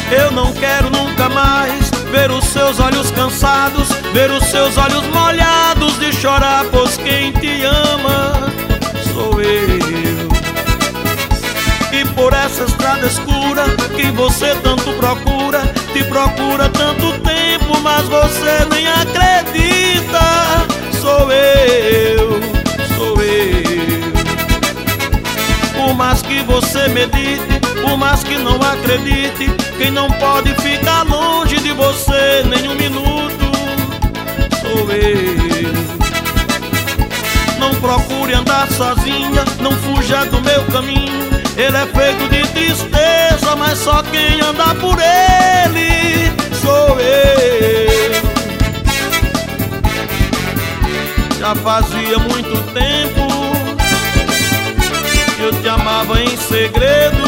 Eu não quero nunca mais ver os seus olhos cansados, ver os seus olhos molhados de chorar, pois quem te ama sou eu. E por essa estrada escura que você tanto procura, te procura tanto tempo, mas você nem acredita. Sou eu, sou eu. Por mais que você medite, por mais que não acredite, quem não pode ficar longe de você nem um minuto sou eu. Não procure andar sozinha, não fuja do meu caminho. Ele é feito de tristeza, mas só quem anda por ele sou eu. Já fazia muito tempo que eu te amava em segredo.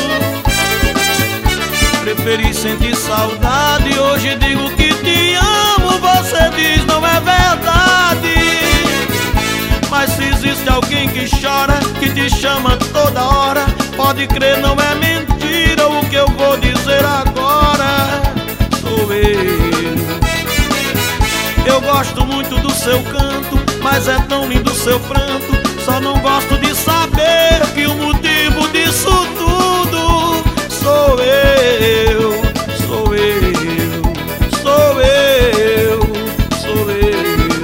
Preferi sentir saudade, hoje digo que te amo, você diz não é verdade. Mas se existe alguém que chora, que te chama toda hora, pode crer, não é mentira o que eu vou dizer agora. Sou eu. Eu gosto muito do seu canto, mas é tão lindo o seu pranto. Só não gosto de saber que o motivo disso tudo sou eu, sou eu, sou eu, sou eu.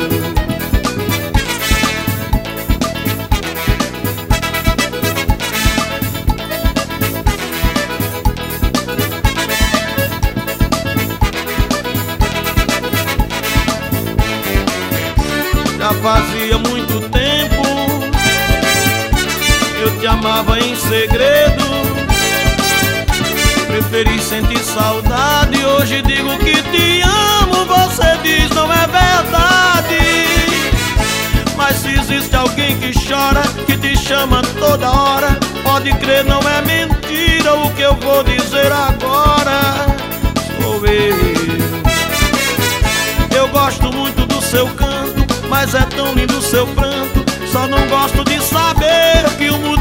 Já fazia muito tempo eu te amava em segredo. Preferi sentir saudade, hoje digo que te amo, você diz não é verdade. Mas se existe alguém que chora, que te chama toda hora, pode crer, não é mentira o que eu vou dizer agora. Sou eu. Eu gosto muito do seu canto, mas é tão lindo o seu pranto. Só não gosto de saber que o